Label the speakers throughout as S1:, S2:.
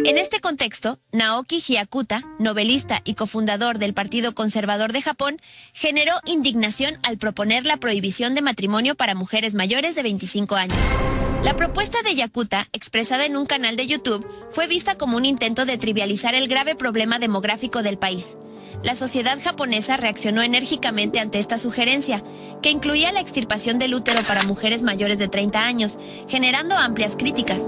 S1: En este contexto, Naoki Hyakuta, novelista y cofundador del Partido Conservador de Japón, generó indignación al proponer la prohibición de matrimonio para mujeres mayores de 25 años. La propuesta de Hyakuta, expresada en un canal de YouTube, fue vista como un intento de trivializar el grave problema demográfico del país. La sociedad japonesa reaccionó enérgicamente ante esta sugerencia, que incluía la extirpación del útero para mujeres mayores de 30 años, generando amplias críticas.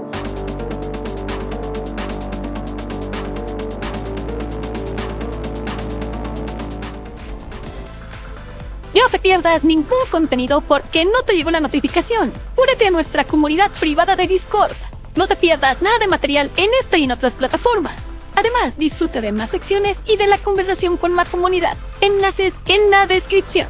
S2: No te pierdas ningún contenido porque no te llegó la notificación. Únete a nuestra comunidad privada de Discord. No te pierdas nada de material en esta y en otras plataformas. Además, disfruta de más secciones y de la conversación con la comunidad. Enlaces en la descripción.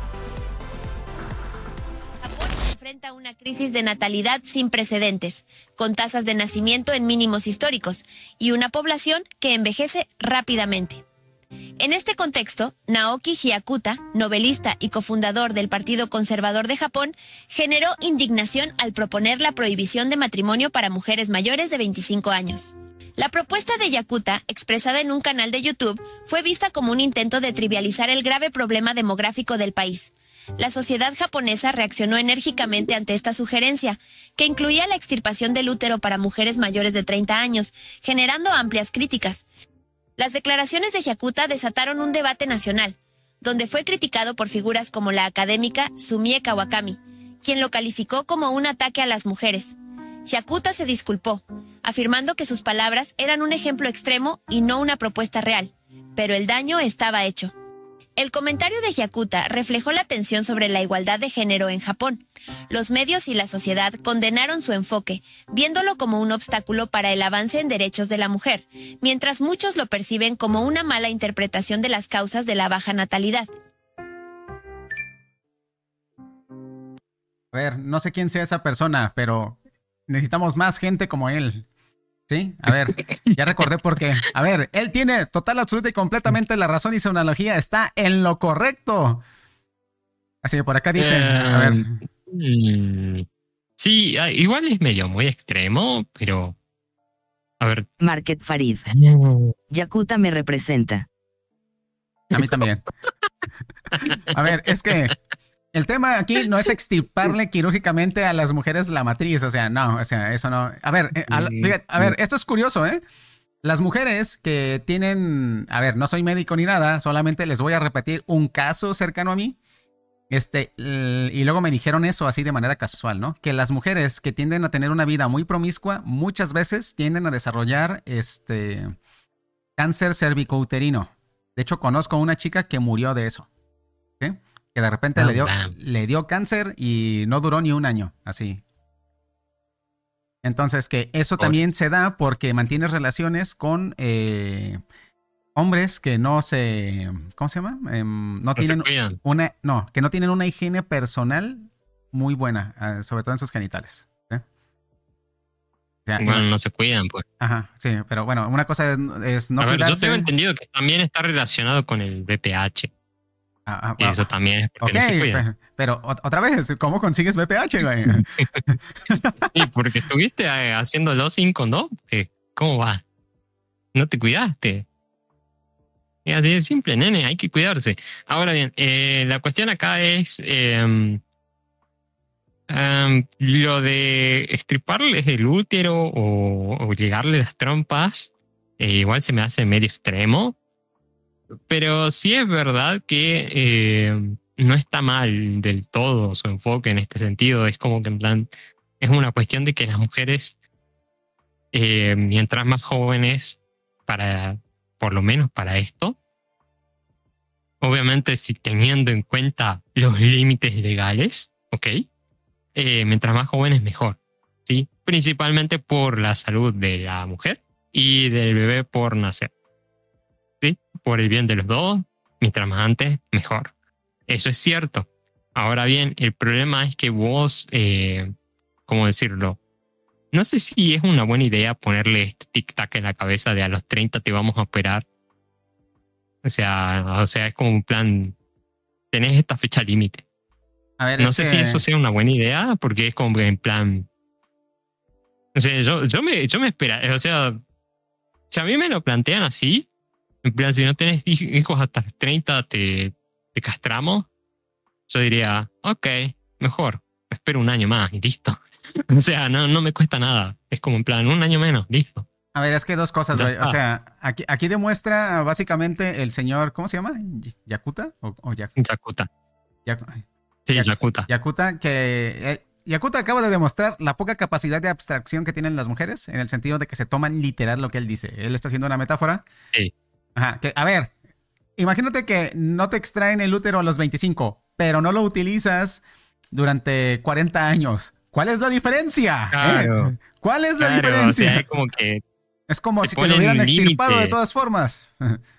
S1: Japón enfrenta una crisis de natalidad sin precedentes, con tasas de nacimiento en mínimos históricos y una población que envejece rápidamente. En este contexto, Naoki Hyakuta, novelista y cofundador del Partido Conservador de Japón, generó indignación al proponer la prohibición de matrimonio para mujeres mayores de 25 años. La propuesta de Hyakuta, expresada en un canal de YouTube, fue vista como un intento de trivializar el grave problema demográfico del país. La sociedad japonesa reaccionó enérgicamente ante esta sugerencia, que incluía la extirpación del útero para mujeres mayores de 30 años, generando amplias críticas. Las declaraciones de Hyakuta desataron un debate nacional, donde fue criticado por figuras como la académica Sumie Kawakami, quien lo calificó como un ataque a las mujeres. Hyakuta se disculpó, afirmando que sus palabras eran un ejemplo extremo y no una propuesta real, pero el daño estaba hecho. El comentario de Hyakuta reflejó la tensión sobre la igualdad de género en Japón. Los medios y la sociedad condenaron su enfoque, viéndolo como un obstáculo para el avance en derechos de la mujer, mientras muchos lo perciben como una mala interpretación de las causas de la baja natalidad.
S3: A ver, no sé quién sea esa persona, pero necesitamos más gente como él. ¿Sí? A ver, ya recordé por qué. A ver, él tiene total, absoluta y completamente la razón y su analogía está en lo correcto. Así que por acá dicen, a ver.
S4: Sí, igual es medio muy extremo, pero... A ver.
S5: Market Farid. Hyakuta me representa.
S3: A mí también. A ver, es que el tema aquí no es extirparle quirúrgicamente a las mujeres la matriz, o sea, no, o sea, eso no. A ver, a ver, esto es curioso, ¿eh? Las mujeres que tienen, a ver, no soy médico ni nada, solamente les voy a repetir un caso cercano a mí. Y luego me dijeron eso así de manera casual, ¿no? Que las mujeres que tienden a tener una vida muy promiscua, muchas veces tienden a desarrollar cáncer cervicouterino. De hecho, conozco a una chica que murió de eso. ¿Sí? Que de repente le dio cáncer y no duró ni un año, así. Entonces, que eso también se da porque mantienes relaciones con hombres que no se... ¿Cómo se llama? No tienen que no tienen una higiene personal muy buena, sobre todo en sus genitales. ¿Sí? O sea,
S4: bueno, no se cuidan, pues.
S3: Ajá, sí, pero bueno, una cosa es no cuidarse.
S4: Yo tengo entendido que también está relacionado con el BPH. Y eso también es porque no se cuidan.
S3: Pero otra vez, ¿cómo consigues BPH, güey?
S4: Sí, porque estuviste haciéndolo sin condón. ¿Cómo va? No te cuidaste. Es así de simple, nene, hay que cuidarse. Ahora bien, la cuestión acá es lo de estriparles el útero o llegarle las trompas. Igual se me hace medio extremo. Pero sí es verdad que no está mal del todo su enfoque en este sentido. Es como que en plan, es una cuestión de que las mujeres, mientras más jóvenes, por lo menos para esto, obviamente si teniendo en cuenta los límites legales, ¿ok? Mientras más jóvenes mejor, ¿sí? Principalmente por la salud de la mujer y del bebé por nacer. ¿Sí? Por el bien de los dos, mientras más antes, mejor. Eso es cierto. Ahora bien, el problema es que vos, ¿cómo decirlo? No sé si es una buena idea ponerle este tic-tac en la cabeza de a los 30 te vamos a operar. O sea, es como un plan, tenés esta fecha límite.
S3: A ver,
S4: no sé si eso sea una buena idea, porque es como que en plan... O sea, yo me espera, o sea... si a mí me lo plantean así, en plan, si no tenés hijos hasta 30 te castramos, yo diría, ok, mejor, espero un año más y listo. O sea, no me cuesta nada. Es como en plan, un año menos, listo.
S3: A ver, es que dos cosas, güey. O sea, aquí demuestra básicamente el señor, ¿cómo se llama? ¿Yakuta?
S4: Yakuta. Sí, Yakuta.
S3: Yakuta, que Yakuta acaba de demostrar la poca capacidad de abstracción que tienen las mujeres, en el sentido de que se toman literal lo que él dice. Él está haciendo una metáfora.
S4: Sí.
S3: Ajá, que, a ver, imagínate que no te extraen el útero a los 25, pero no lo utilizas durante 40 años. ¿Cuál es la diferencia?
S4: Claro.
S3: ¿Cuál es la diferencia?
S4: O sea, es como
S3: si te lo hubieran extirpado de todas formas.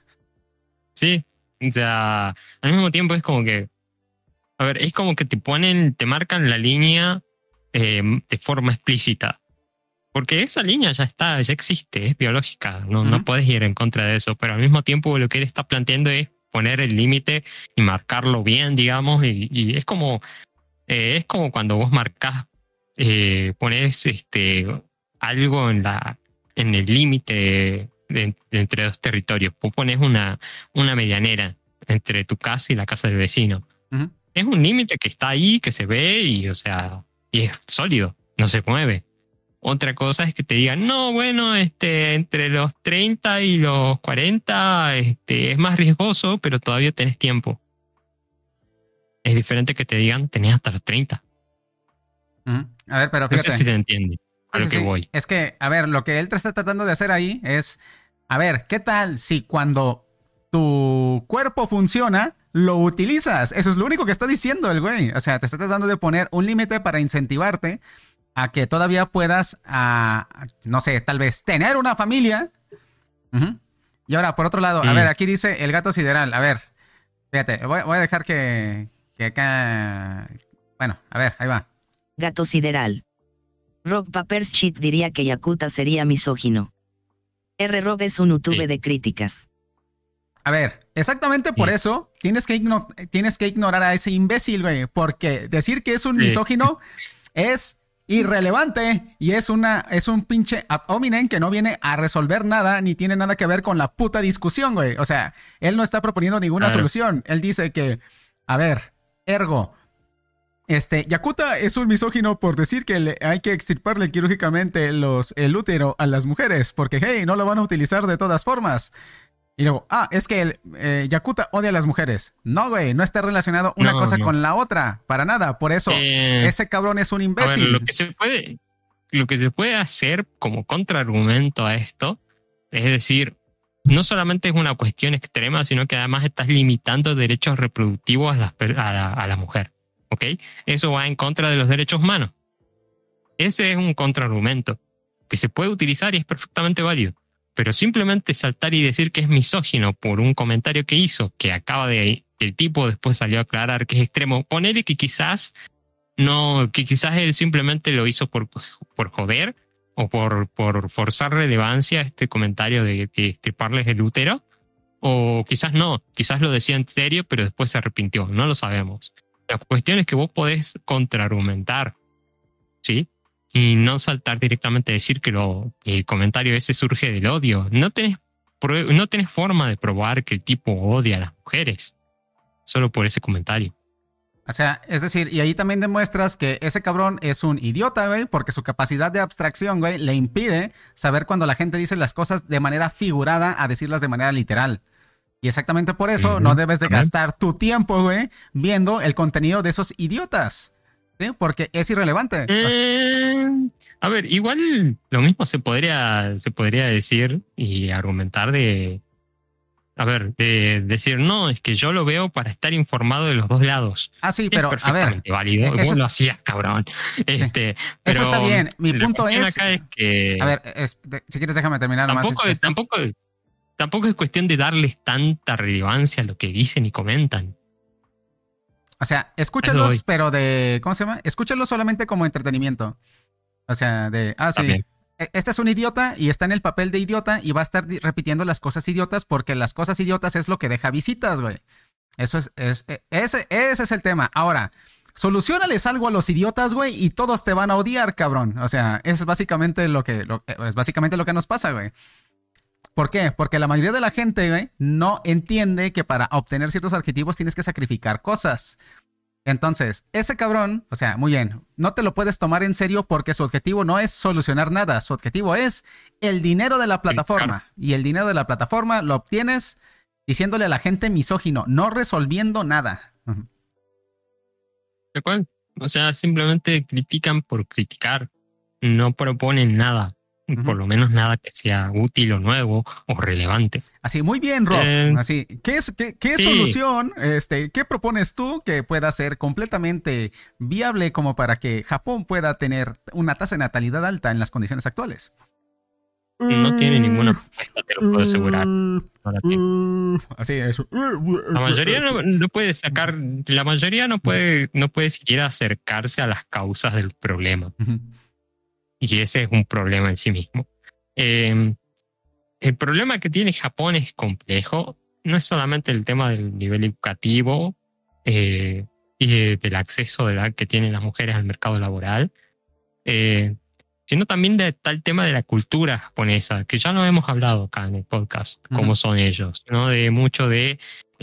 S4: Sí, o sea, al mismo tiempo es como que, a ver, es como que te marcan la línea de forma explícita. Porque esa línea ya existe, es biológica, no puedes ir en contra de eso, pero al mismo tiempo lo que él está planteando es poner el límite y marcarlo bien, digamos, y es como cuando vos marcás, pones algo en el límite de entre dos territorios. Vos pones una medianera entre tu casa y la casa del vecino.
S3: Uh-huh.
S4: Es un límite que está ahí, que se ve y, o sea, y es sólido, no se mueve. Otra cosa es que te digan, no, bueno, entre los 30 y los 40 es más riesgoso, pero todavía tenés tiempo. Es diferente que te digan, tenés hasta los 30.
S3: Uh-huh. A ver, pero fíjate.
S4: No sé si se entiende a lo que voy.
S3: Es que, a ver, lo que él está tratando de hacer ahí es, a ver, ¿qué tal si cuando tu cuerpo funciona, lo utilizas? Eso es lo único que está diciendo el güey. O sea, te está tratando de poner un límite para incentivarte a que todavía puedas, no sé, tal vez tener una familia. Uh-huh. Y ahora, por otro lado, a ver, aquí dice el gato sideral. A ver, fíjate, voy a dejar que acá... Bueno, a ver, ahí va.
S5: Gato sideral. Rob Papers Shit diría que Yakuta sería misógino. Rob es un YouTube de críticas.
S3: A ver, exactamente por eso tienes que ignorar a ese imbécil, güey. Porque decir que es un misógino es irrelevante y es un pinche ad hominem que no viene a resolver nada ni tiene nada que ver con la puta discusión, güey. O sea, él no está proponiendo ninguna solución. Él dice que, a ver, ergo, Yakuta es un misógino por decir que hay que extirparle quirúrgicamente el útero a las mujeres porque, hey, no lo van a utilizar de todas formas. Y luego, es que Yakuta odia a las mujeres. No, güey, no está relacionado una cosa con la otra, para nada. Por eso, ese cabrón es un imbécil.
S4: A ver, lo que se puede hacer como contraargumento a esto, es decir, no solamente es una cuestión extrema, sino que además estás limitando derechos reproductivos a la mujer. ¿Ok? Eso va en contra de los derechos humanos. Ese es un contraargumento que se puede utilizar y es perfectamente válido. Pero simplemente saltar y decir que es misógino por un comentario que hizo, que el tipo después salió a aclarar que es extremo, ponele que quizás él simplemente lo hizo por joder o por forzar relevancia a este comentario de extirparles el útero, o quizás no, quizás lo decía en serio, pero después se arrepintió, no lo sabemos. La cuestión es que vos podés contraargumentar, ¿sí? Y no saltar directamente a decir que el comentario ese surge del odio. No tenés forma de probar que el tipo odia a las mujeres solo por ese comentario.
S3: O sea, es decir, y ahí también demuestras que ese cabrón es un idiota, güey, porque su capacidad de abstracción, güey, le impide saber cuando la gente dice las cosas de manera figurada a decirlas de manera literal. Y exactamente por eso no debes de gastar tu tiempo, güey, viendo el contenido de esos idiotas. ¿Sí? Porque es irrelevante.
S4: A ver, igual lo mismo se podría decir y argumentar de decir, no, es que yo lo veo para estar informado de los dos lados.
S3: Sí, pero
S4: es perfectamente válido. Vos lo hacías, cabrón.
S3: Sí. Pero eso está bien. Mi punto es que... A ver, si quieres déjame terminar nomás.
S4: Tampoco es cuestión de darles tanta relevancia a lo que dicen y comentan.
S3: O sea, escúchalos, pero ¿cómo se llama? Escúchalos solamente como entretenimiento. O sea, sí. Este es un idiota y está en el papel de idiota y va a estar repitiendo las cosas idiotas porque las cosas idiotas es lo que deja visitas, güey. Ese es el tema. Ahora, soluciónales algo a los idiotas, güey, y todos te van a odiar, cabrón. O sea, es básicamente lo que nos pasa, güey. ¿Por qué? Porque la mayoría de la gente, güey, no entiende que para obtener ciertos adjetivos tienes que sacrificar cosas. Entonces, ese cabrón, o sea, muy bien, no te lo puedes tomar en serio porque su objetivo no es solucionar nada. Su objetivo es el dinero de la plataforma. Y el dinero de la plataforma lo obtienes diciéndole a la gente misógino, no resolviendo nada.
S4: ¿De cuál? O sea, simplemente critican por criticar. No proponen nada. Por lo menos nada que sea útil o nuevo o relevante.
S3: Así, muy bien, Rob. Así, ¿qué
S4: sí.
S3: solución, qué propones tú que pueda ser completamente viable como para que Japón pueda tener una tasa de natalidad alta en las condiciones actuales?
S4: No tiene ninguna propuesta, te lo puedo asegurar. No la tengo.
S3: Así, eso.
S4: La mayoría no puede sacar, la mayoría no puede siquiera acercarse a las causas del problema. Y ese es un problema en sí mismo. El problema que tiene Japón es complejo. No es solamente el tema del nivel educativo y del acceso que tienen las mujeres al mercado laboral, sino también está el tema de la cultura japonesa, que ya lo hemos hablado acá en el podcast, cómo son ellos, ¿no? De mucho de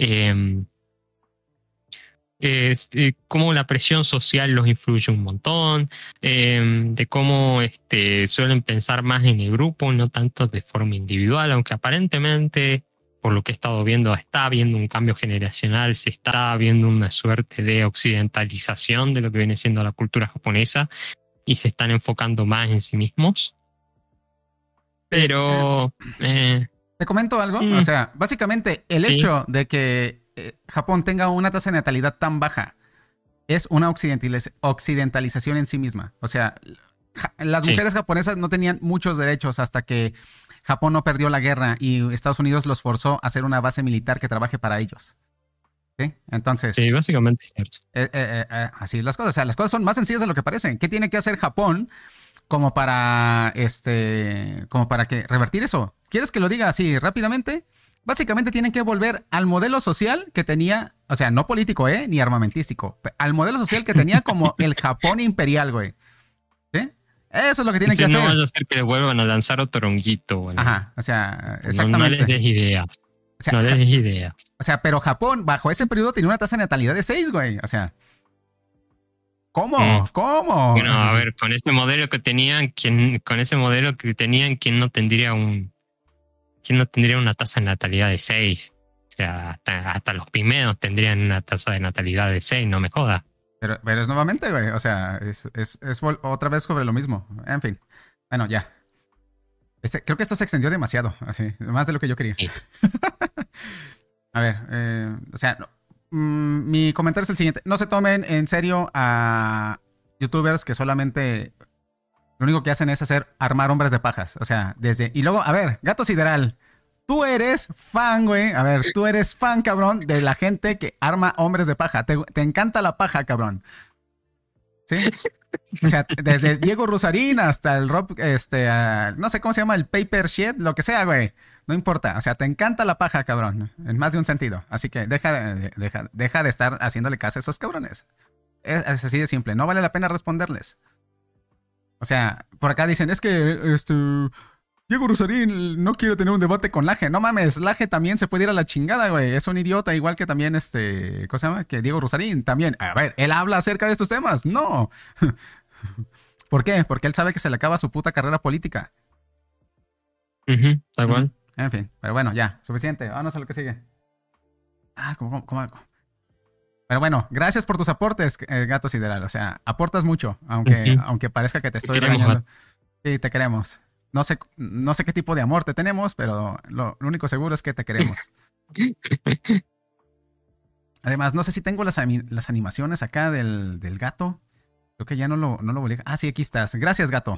S4: cómo la presión social los influye un montón, de cómo suelen pensar más en el grupo, no tanto de forma individual, aunque aparentemente, por lo que he estado viendo, está habiendo un cambio generacional, se está viendo una suerte de occidentalización de lo que viene siendo la cultura japonesa y se están enfocando más en sí mismos. Pero...
S3: ¿te comento algo? O sea, básicamente el hecho de que Japón tenga una tasa de natalidad tan baja es una occidentalización en sí misma. O sea, las mujeres japonesas no tenían muchos derechos hasta que Japón no perdió la guerra y Estados Unidos los forzó a hacer una base militar que trabaje para ellos. ¿Sí? Entonces...
S4: sí, básicamente es cierto.
S3: Así es las cosas. O sea, las cosas son más sencillas de lo que parecen. ¿Qué tiene que hacer Japón como para que revertir eso? ¿Quieres que lo diga así rápidamente? Básicamente tienen que volver al modelo social que tenía, o sea, no político, ni armamentístico, al modelo social que tenía como el Japón imperial, güey. ¿Sí? Eso es lo que tienen que hacer.
S4: No vaya a ser que le vuelvan a lanzar otro honguito, güey.
S3: Ajá, o sea, exactamente.
S4: No les des ideas. O sea, no les des ideas.
S3: O sea, pero Japón, bajo ese periodo, tenía una tasa de natalidad de 6, güey. O sea, ¿cómo? ¿Cómo?
S4: Bueno, a ver, con ese modelo que tenían, ¿quién no tendría una tasa de natalidad de 6? O sea, hasta los pimeos tendrían una tasa de natalidad de 6, no me jodas.
S3: Pero es nuevamente, güey. O sea, es otra vez sobre lo mismo. En fin. Bueno, ya. Creo que esto se extendió demasiado. Así, más de lo que yo quería. Sí. A ver, o sea, mi comentario es el siguiente. No se tomen en serio a youtubers que solamente lo único que hacen es armar hombres de pajas. O sea, y luego, a ver, Gato Sideral, tú eres fan, güey. A ver, tú eres fan, cabrón, de la gente que arma hombres de paja. Te encanta la paja, cabrón. ¿Sí? O sea, desde Diego Rusarín hasta el Rob, no sé cómo se llama, el Paper Shit, lo que sea, güey. No importa. O sea, te encanta la paja, cabrón. En más de un sentido. Así que deja de estar haciéndole caso a esos cabrones. Es así de simple. No vale la pena responderles. O sea, por acá dicen, es que Diego Rusarín no quiere tener un debate con Laje. No mames, Laje también se puede ir a la chingada, güey. Es un idiota, igual que también ¿cómo se llama? Que Diego Rusarín también. A ver, ¿él habla acerca de estos temas? No. ¿Por qué? Porque él sabe que se le acaba su puta carrera política.
S4: Tal cual.
S3: En fin, pero bueno, ya, suficiente. Vámonos a lo que sigue. ¿Cómo? Pero bueno, gracias por tus aportes, Gato Sideral. O sea, aportas mucho, aunque parezca que te estoy regañando. Sí, te queremos. No sé qué tipo de amor te tenemos, pero lo único seguro es que te queremos. Además, no sé si tengo las animaciones acá del gato. Creo que ya no lo volví. Ah, sí, aquí estás. Gracias, gato.